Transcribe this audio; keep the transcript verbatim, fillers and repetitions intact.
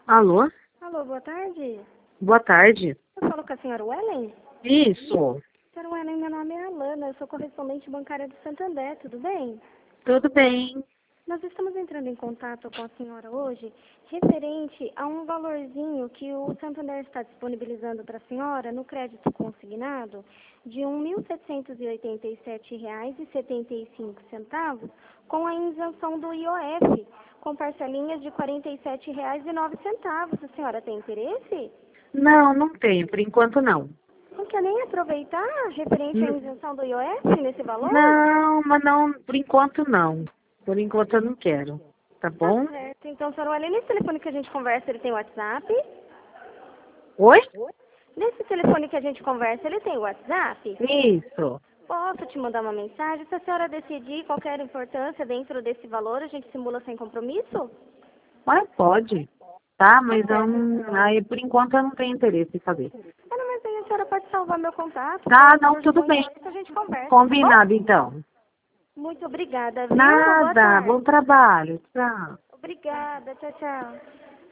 Alô? Alô, boa tarde. Boa tarde. Eu falo com a senhora Wellen? Isso. Senhora Wellen, meu nome é Alana, eu sou correspondente bancária do Santander, tudo bem? Tudo bem. Nós estamos entrando em contato com a senhora hoje referente a um valorzinho que o Santander está disponibilizando para a senhora no crédito consignado de um mil setecentos e oitenta e sete reais e setenta e cinco centavos com a isenção do I O F, com parcelinhas de quarenta e sete reais e nove centavos. A senhora tem interesse? Não, não tenho. Por enquanto, não. Não quer nem aproveitar referente à N- isenção do I O F nesse valor? Não, mas não, por enquanto, não. Por enquanto, eu não quero. Tá Tá bom? certo. Então, senhora Wellen, nesse telefone que a gente conversa, ele tem WhatsApp? Oi? Nesse telefone que a gente conversa, ele tem WhatsApp? Isso. Posso te mandar uma mensagem? Se a senhora decidir qualquer importância dentro desse valor, a gente simula sem compromisso? Mas pode. Tá, Tá mas eu certo, não, então. aí, por enquanto, eu não tenho interesse em saber. Ah, não, mas aí a senhora pode salvar meu contato. Tá, Caso não, surja tudo algum bem. interesse, a gente conversa, tá bom? Combinado, então. Muito obrigada, viu? Uma boa Nada. Bom tarde. trabalho. Tchau. Obrigada. Tchau, tchau.